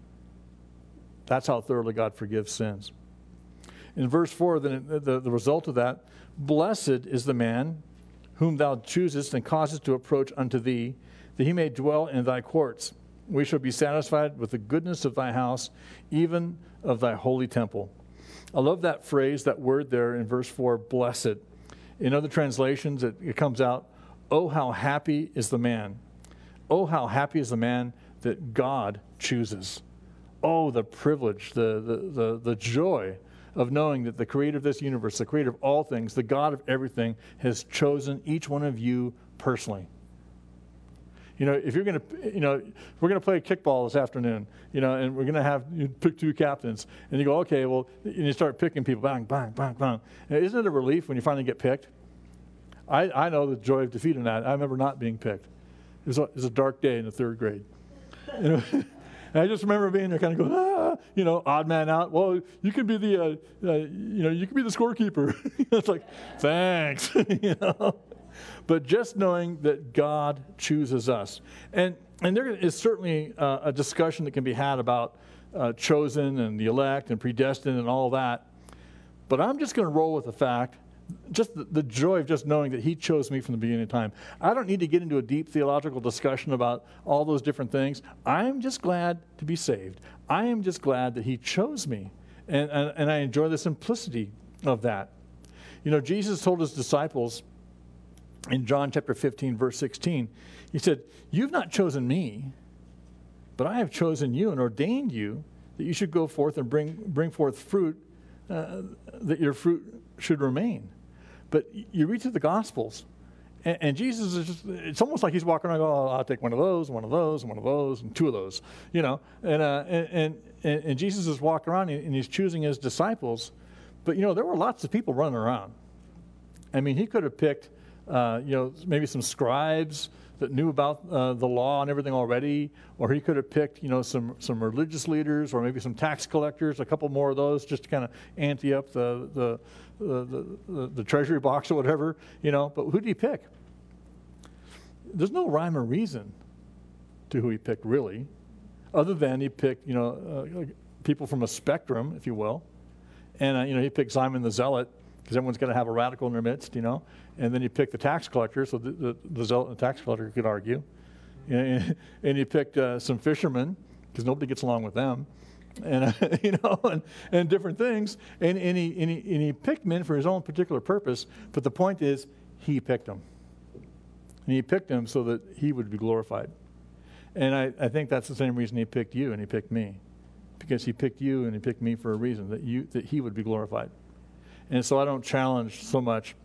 That's how thoroughly God forgives sins. In verse four, the, the, the result of that, blessed is the man whom thou choosest and causest to approach unto thee, that he may dwell in thy courts. We shall be satisfied with the goodness of thy house, even of thy holy temple. I love that phrase, that word there in verse four, blessed. In other translations, it, it comes out, oh, how happy is the man. Oh, how happy is the man that God chooses. Oh, the privilege, the, the, the, the joy of knowing that the creator of this universe, the creator of all things, the God of everything, has chosen each one of you personally. You know, if you're going to, you know, we're going to play kickball this afternoon, you know, and we're going to have, you pick two captains. And you go, okay, well, and you start picking people, bang, bang, bang, bang. And isn't it a relief when you finally get picked? I, I know the joy of defeat in that. I remember not being picked. It was a, it was a dark day in the third grade. You know, and I just remember being there kind of going, ah, you know, odd man out. Well, you can be the, uh, uh, you know, you can be the scorekeeper. It's like, thanks, you know. But just knowing that God chooses us. And and there is certainly uh, a discussion that can be had about uh, chosen and the elect and predestined and all that. But I'm just going to roll with the fact, just the, the joy of just knowing that he chose me from the beginning of time. I don't need to get into a deep theological discussion about all those different things. I'm just glad to be saved. I am just glad that he chose me. And, and, and I enjoy the simplicity of that. You know, Jesus told his disciples, in John chapter fifteen, verse sixteen, he said, you've not chosen me, but I have chosen you and ordained you that you should go forth and bring bring forth fruit, uh, that your fruit should remain. But you read through the Gospels, and, and Jesus is just, it's almost like he's walking around going, oh, I'll take one of those, one of those, one of those, and two of those, you know. And, uh, and, and, and Jesus is walking around, and he's choosing his disciples. But, you know, there were lots of people running around. I mean, he could have picked Uh, you know, maybe some scribes that knew about uh, the law and everything already, or he could have picked, you know, some some religious leaders, or maybe some tax collectors, a couple more of those, just to kind of ante up the the the, the the treasury box or whatever, you know. But who did he pick? There's no rhyme or reason to who he picked, really, other than he picked, you know, uh, people from a spectrum, if you will, and uh, you know, he picked Simon the Zealot, because everyone's going to have a radical in their midst, you know. And then you pick the tax collector, so the, the, the zealot and the tax collector could argue. And, and you picked uh, some fishermen, because nobody gets along with them, and uh, you know, and, and different things. And, and, he, and, he, and he picked men for his own particular purpose, but the point is, he picked them. And he picked them so that he would be glorified. And I, I think that's the same reason he picked you and he picked me. Because he picked you and he picked me for a reason, that you that he would be glorified. And so I don't challenge so much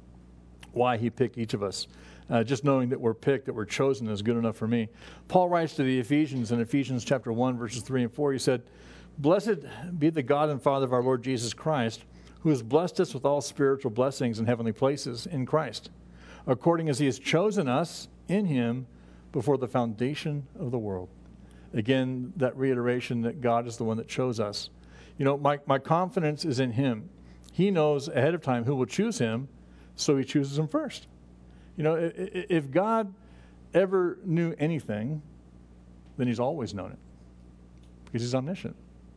why he picked each of us. Uh, just knowing that we're picked, that we're chosen is good enough for me. Paul writes to the Ephesians in Ephesians chapter one, verses three and four. He said, blessed be the God and Father of our Lord Jesus Christ, who has blessed us with all spiritual blessings in heavenly places in Christ, according as he has chosen us in him before the foundation of the world. Again, that reiteration that God is the one that chose us. You know, my, my confidence is in him. He knows ahead of time who will choose him, so he chooses him first. You know, if God ever knew anything, then he's always known it, because he's omniscient.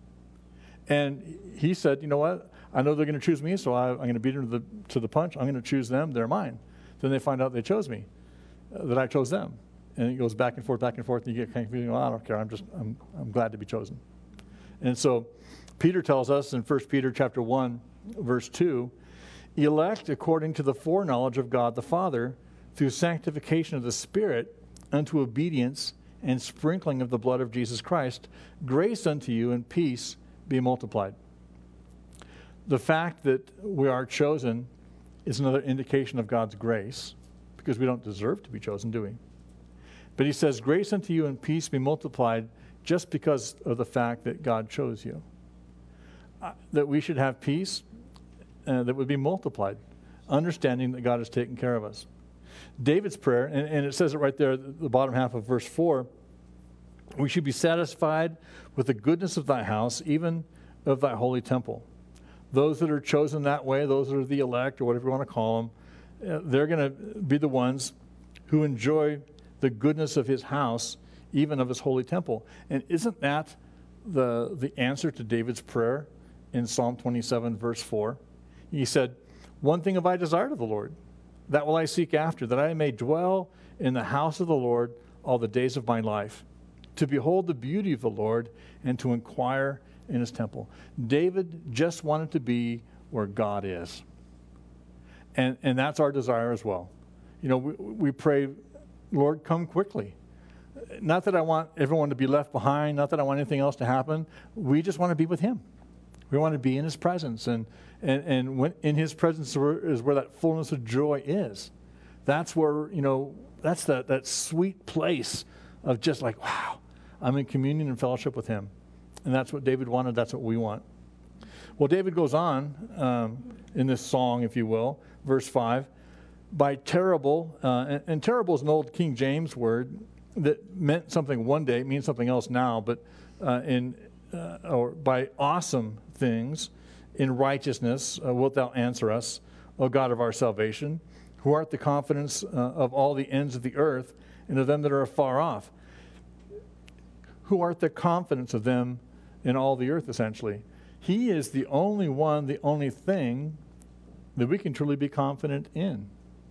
And he said, you know what? I know they're going to choose me, so I, I'm going to beat them to the, to the punch. I'm going to choose them. They're mine. Then they find out they chose me, uh, that I chose them. And it goes back and forth, back and forth, and you get kind of feeling, well, I don't care. I'm just, I'm, I'm glad to be chosen. And so Peter tells us in First Peter chapter one, verse two, elect according to the foreknowledge of God the Father, through sanctification of the Spirit, unto obedience and sprinkling of the blood of Jesus Christ, grace unto you and peace be multiplied. The fact that we are chosen is another indication of God's grace, because we don't deserve to be chosen, do we? But he says, grace unto you and peace be multiplied, just because of the fact that God chose you. Uh, that we should have peace uh, that would be multiplied, understanding that God has taken care of us. David's prayer, and, and it says it right there, the bottom half of verse four, we should be satisfied with the goodness of thy house, even of thy holy temple. Those that are chosen that way, those that are the elect, or whatever you want to call them, uh, they're going to be the ones who enjoy the goodness of his house, even of his holy temple. And isn't that the, the answer to David's prayer in Psalm twenty-seven, verse four? He said, one thing have I desired of the Lord, that will I seek after, that I may dwell in the house of the Lord all the days of my life, to behold the beauty of the Lord and to inquire in his temple. David just wanted to be where God is. And, and that's our desire as well. You know, we, we pray, Lord, come quickly. Not that I want everyone to be left behind, not that I want anything else to happen. We just want to be with him. We want to be in his presence. And, and, and when in his presence is where that fullness of joy is. That's where, you know, that's that, that sweet place of just like, wow, I'm in communion and fellowship with him. And that's what David wanted. That's what we want. Well, David goes on um, in this song, if you will, verse five, by terrible, uh, and, and terrible is an old King James word that meant something one day, it means something else now, but uh, in uh, or by awesome things, in righteousness uh, wilt thou answer us, O God of our salvation, who art the confidence uh, of all the ends of the earth, and of them that are afar off. Who art the confidence of them in all the earth, essentially. He is the only one, the only thing that we can truly be confident in.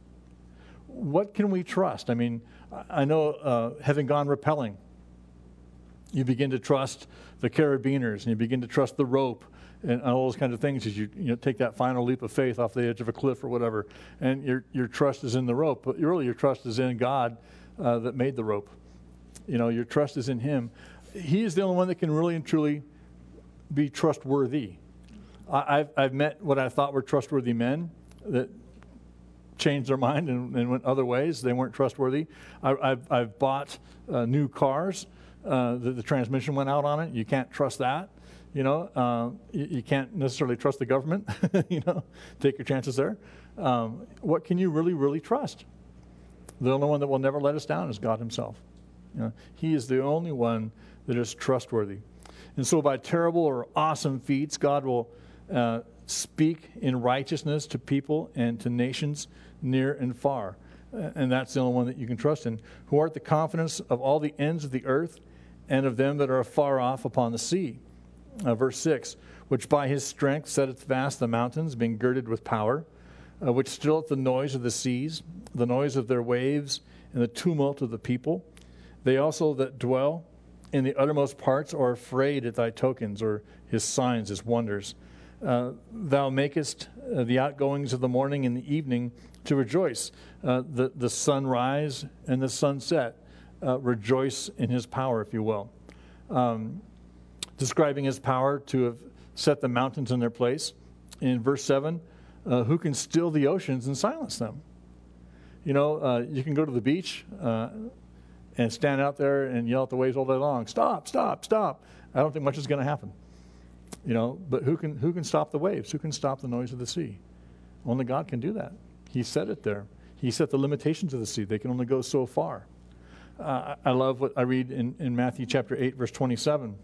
What can we trust? I mean, I know uh, having gone rappelling, you begin to trust the carabiners, and you begin to trust the rope, and all those kinds of things as you, you know, take that final leap of faith off the edge of a cliff or whatever. And your your trust is in the rope, but really your trust is in God uh, that made the rope. You know, your trust is in him. He is the only one that can really and truly be trustworthy. I, I've, I've met what I thought were trustworthy men that changed their mind and, and went other ways. They weren't trustworthy. I, I've, I've bought uh, new cars uh, that the transmission went out on it. You can't trust that. You know, uh, you, you can't necessarily trust the government. You know, take your chances there. Um, what can you really, really trust? The only one that will never let us down is God himself. You know, he is the only one that is trustworthy. And so by terrible or awesome feats, God will uh, speak in righteousness to people and to nations near and far. Uh, and that's the only one that you can trust in. Who art the confidence of all the ends of the earth and of them that are afar off upon the sea. Uh, verse six, which by his strength setteth fast the mountains, being girded with power, uh, which stilleth the noise of the seas, the noise of their waves, and the tumult of the people. They also that dwell in the uttermost parts are afraid at thy tokens, or his signs, his wonders. Uh, thou makest uh, the outgoings of the morning and the evening to rejoice. Uh, the, the sunrise and the sunset uh, rejoice in his power, if you will. Um, describing his power to have set the mountains in their place. In verse seven, uh, who can still the oceans and silence them? You know, uh, you can go to the beach uh, and stand out there and yell at the waves all day long, stop, stop, stop. I don't think much is going to happen. You know, but who can who can stop the waves? Who can stop the noise of the sea? Only God can do that. He set it there. He set the limitations of the sea. They can only go so far. Uh, I love what I read in, in Matthew chapter eight, verse twenty-seven.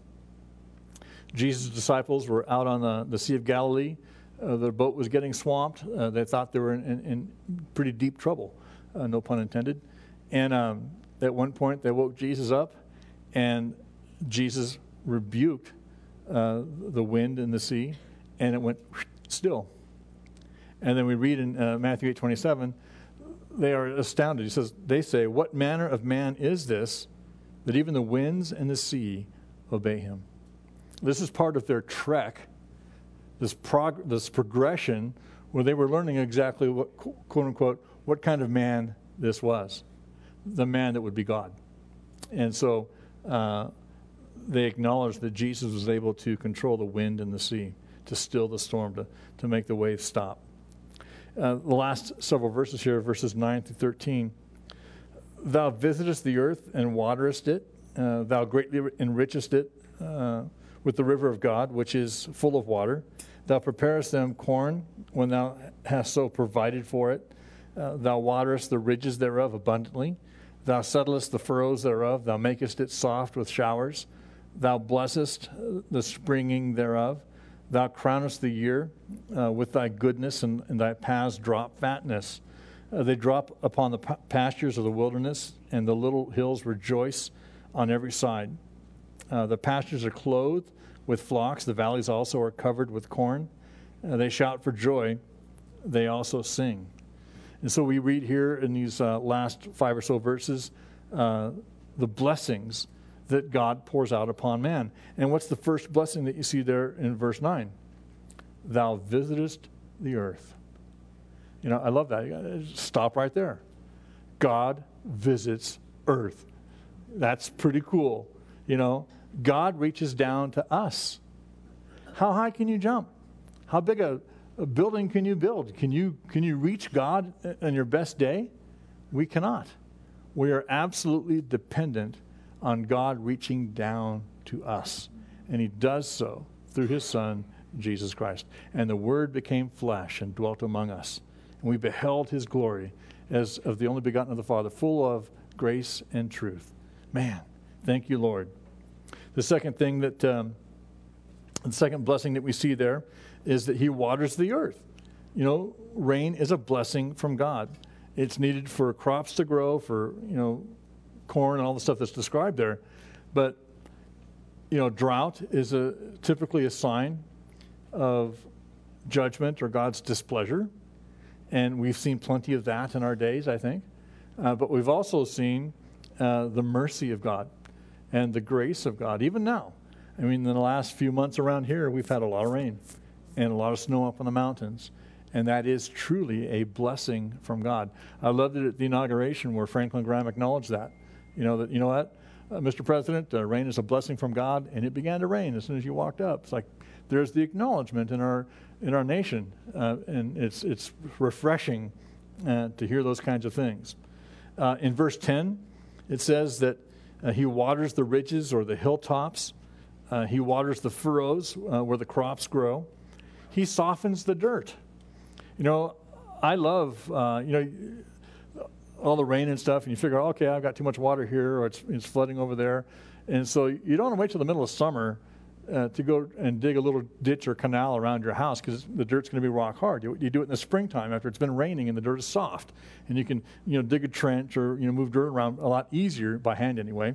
Jesus' disciples were out on the, the Sea of Galilee. Uh, their boat was getting swamped. Uh, they thought they were in, in, in pretty deep trouble, uh, no pun intended. And um, at one point, they woke Jesus up, and Jesus rebuked uh, the wind and the sea, and it went still. And then we read in uh, Matthew eight twenty-seven, they are astounded. He says, they say, what manner of man is this, that even the winds and the sea obey him? This is part of their trek, this prog- this progression where they were learning exactly what, quote unquote, what kind of man this was, the man that would be God. And so uh, they acknowledged that Jesus was able to control the wind and the sea, to still the storm, to, to make the waves stop. Uh, the last several verses here, verses nine through thirteen. Thou visitest the earth and waterest it. Uh, thou greatly enrichest it uh, with the river of God, which is full of water. Thou preparest them corn when thou hast so provided for it. Uh, thou waterest the ridges thereof abundantly. Thou settlest the furrows thereof. Thou makest it soft with showers. Thou blessest the springing thereof. Thou crownest the year uh, with thy goodness, and, and thy paths drop fatness. Uh, they drop upon the pa- pastures of the wilderness, and the little hills rejoice on every side. Uh, the pastures are clothed with flocks. The valleys also are covered with corn. Uh, they shout for joy. They also sing. And so we read here in these uh, last five or so verses uh, the blessings that God pours out upon man. And what's the first blessing that you see there in verse nine? Thou visitest the earth. You know, I love that. You gotta stop right there. God visits earth. That's pretty cool. You know, God reaches down to us. How high can you jump? How big a, a building can you build? Can you can you reach God on your best day? We cannot. We are absolutely dependent on God reaching down to us. And he does so through his Son, Jesus Christ. And the Word became flesh and dwelt among us. And we beheld his glory as of the only begotten of the Father, full of grace and truth. Man, thank you, Lord. The second thing that, um, the second blessing that we see there is that he waters the earth. You know, rain is a blessing from God. It's needed for crops to grow, for, you know, corn and all the stuff that's described there. But, you know, drought is a typically a sign of judgment or God's displeasure. And we've seen plenty of that in our days, I think. Uh, but we've also seen uh, the mercy of God and the grace of God, even now. I mean, in the last few months around here, we've had a lot of rain and a lot of snow up on the mountains. And that is truly a blessing from God. I loved it at the inauguration where Franklin Graham acknowledged that. You know, that, you know what, uh, Mister President, uh, rain is a blessing from God, and it began to rain as soon as you walked up. It's like there's the acknowledgement in our in our nation, uh, and it's it's refreshing uh, to hear those kinds of things. Uh, in verse ten, it says that uh, he waters the ridges or the hilltops. Uh, he waters the furrows uh, where the crops grow. He softens the dirt. You know, I love, uh, you know, all the rain and stuff, and you figure, okay, I've got too much water here, or it's, it's flooding over there. And so you don't want to wait till the middle of summer uh, to go and dig a little ditch or canal around your house, because the dirt's going to be rock hard. You, you do it in the springtime after it's been raining and the dirt is soft. And you can, you know, dig a trench or, you know, move dirt around a lot easier, by hand anyway.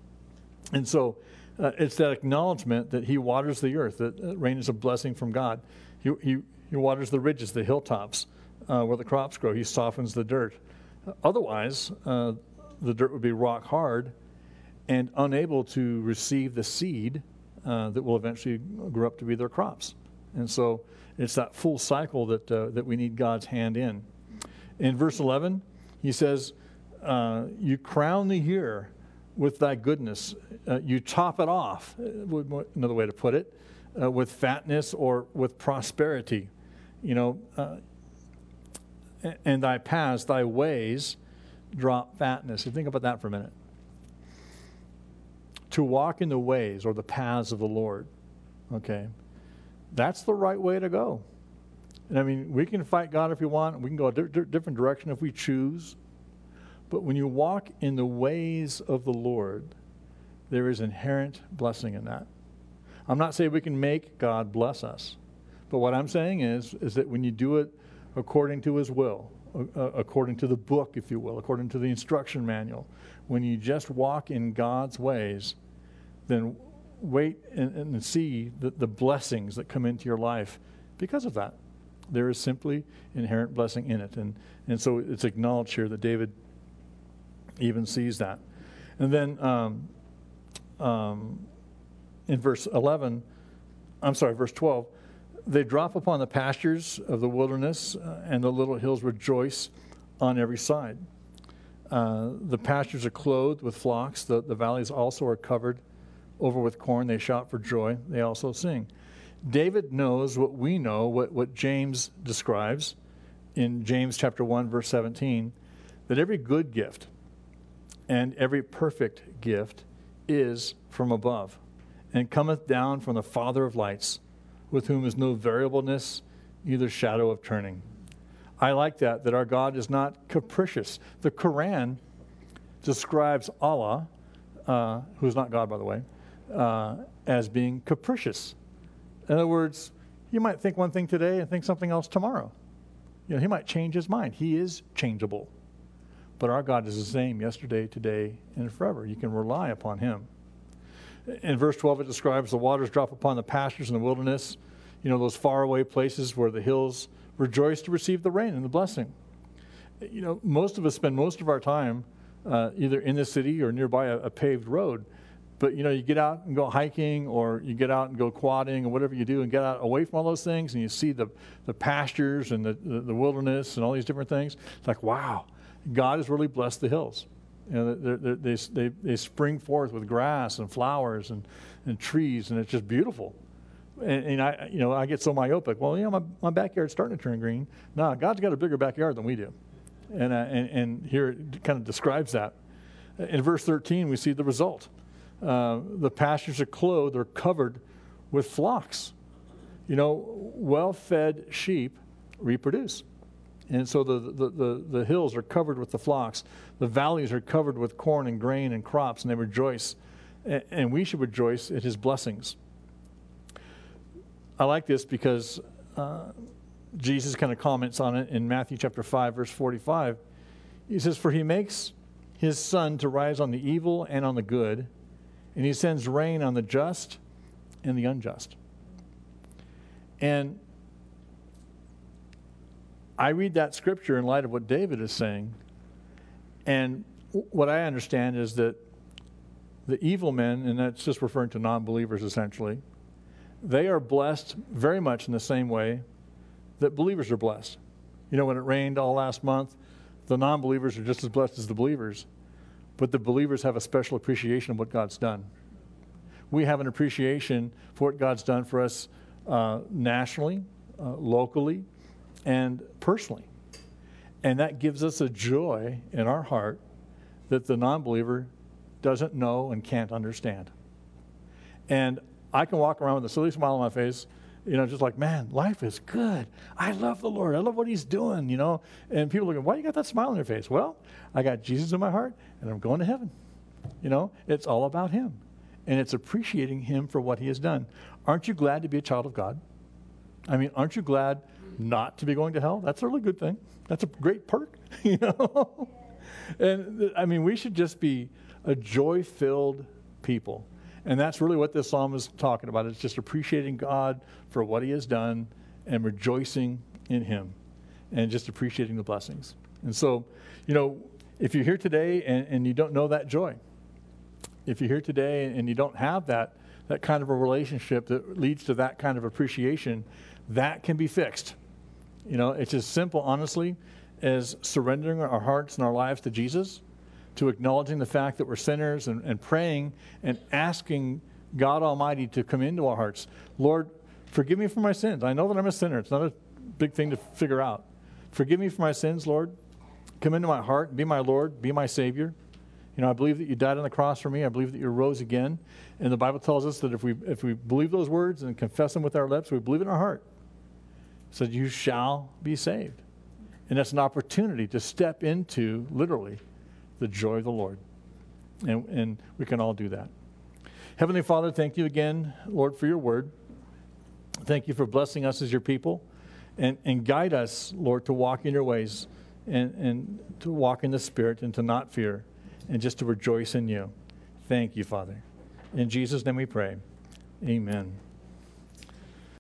And so uh, it's that acknowledgement that he waters the earth, that uh, rain is a blessing from God. He, he, he waters the ridges, the hilltops, uh, where the crops grow. He softens the dirt. Uh, otherwise, uh, the dirt would be rock hard and unable to receive the seed uh, that will eventually grow up to be their crops. And so it's that full cycle that uh, that we need God's hand in. In verse eleven, he says, uh, you crown the year with thy goodness. Uh, you top it off, another way to put it, uh, with fatness or with prosperity. You know, uh, and thy paths, thy ways, drop fatness. You think about that for a minute. To walk in the ways or the paths of the Lord, okay, that's the right way to go. And I mean, we can fight God if we want. We can go a di- di- different direction if we choose. But when you walk in the ways of the Lord, there is inherent blessing in that. I'm not saying we can make God bless us. But what I'm saying is, is that when you do it according to his will, uh, according to the book, if you will, according to the instruction manual, when you just walk in God's ways, then wait and, and see the, the blessings that come into your life because of that. There is simply inherent blessing in it. And, and so it's acknowledged here that David even sees that. And then um, um, in verse eleven, I'm sorry, verse twelve, they drop upon the pastures of the wilderness, uh, and the little hills rejoice on every side. Uh, the pastures are clothed with flocks. The, the valleys also are covered over with corn. They shout for joy. They also sing. David knows what we know, what, what James describes in James chapter one, verse seventeen, that every good gift and every perfect gift is from above and cometh down from the Father of lights, with whom is no variableness, neither shadow of turning. I like that, that our God is not capricious. The Quran describes Allah, uh, who is not God, by the way, uh, as being capricious. In other words, you might think one thing today and think something else tomorrow. You know, he might change his mind. He is changeable. But our God is the same yesterday, today, and forever. You can rely upon him. In verse twelve, it describes the waters drop upon the pastures in the wilderness, you know, those faraway places where the hills rejoice to receive the rain and the blessing. You know, most of us spend most of our time uh, either in the city or nearby a, a paved road. But, you know, you get out and go hiking, or you get out and go quadding, or whatever you do, and get out away from all those things, and you see the, the pastures and the, the, the wilderness and all these different things. It's like, wow, God has really blessed the hills. You know, they're, they're, they, they, they spring forth with grass and flowers and, and trees, and it's just beautiful. And, and I, you know, I get so myopic. Well, you know, my, my backyard's starting to turn green. No, God's got a bigger backyard than we do. And, uh, and, and here it kind of describes that. In verse thirteen, we see the result. Uh, the pastures are clothed, they're covered with flocks. You know, well-fed sheep reproduce. And so the, the, the, the hills are covered with the flocks. The valleys are covered with corn and grain and crops, and they rejoice. And, and we should rejoice at his blessings. I like this because uh, Jesus kind of comments on it in Matthew chapter five, verse forty-five. He says, "For he makes his sun to rise on the evil and on the good, and he sends rain on the just and the unjust." And I read that scripture in light of what David is saying, and what I understand is that the evil men, and that's just referring to non-believers essentially, they are blessed very much in the same way that believers are blessed. You know, when it rained all last month, the non-believers are just as blessed as the believers, but the believers have a special appreciation of what God's done. We have an appreciation for what God's done for us uh, nationally, uh, locally, and personally. And that gives us a joy in our heart that the non-believer doesn't know and can't understand. And I can walk around with a silly smile on my face, you know, just like, man, life is good. I love the Lord. I love what he's doing, you know. And people are going, why you got that smile on your face? Well, I got Jesus in my heart, and I'm going to heaven. You know, it's all about him. And it's appreciating him for what he has done. Aren't you glad to be a child of God? I mean, aren't you glad not to be going to hell? That's a really good thing. That's a great perk, you know. And I mean, we should just be a joy-filled people. And that's really what this psalm is talking about. It's just appreciating God for what he has done and rejoicing in him and just appreciating the blessings. And so, you know, if you're here today and, and you don't know that joy, if you're here today and you don't have that, that kind of a relationship that leads to that kind of appreciation, that can be fixed. You know, it's as simple, honestly, as surrendering our hearts and our lives to Jesus, to acknowledging the fact that we're sinners and, and praying and asking God Almighty to come into our hearts. Lord, forgive me for my sins. I know that I'm a sinner. It's not a big thing to figure out. Forgive me for my sins, Lord. Come into my heart. Be my Lord. Be my Savior. You know, I believe that you died on the cross for me. I believe that you rose again. And the Bible tells us that if we if we believe those words and confess them with our lips, we believe in our heart. It says, you shall be saved. And that's an opportunity to step into, literally, the joy of the Lord. And, and we can all do that. Heavenly Father, thank you again, Lord, for your word. Thank you for blessing us as your people. And, and guide us, Lord, to walk in your ways and, and to walk in the Spirit and to not fear and just to rejoice in you. Thank you, Father. In Jesus' name we pray. Amen.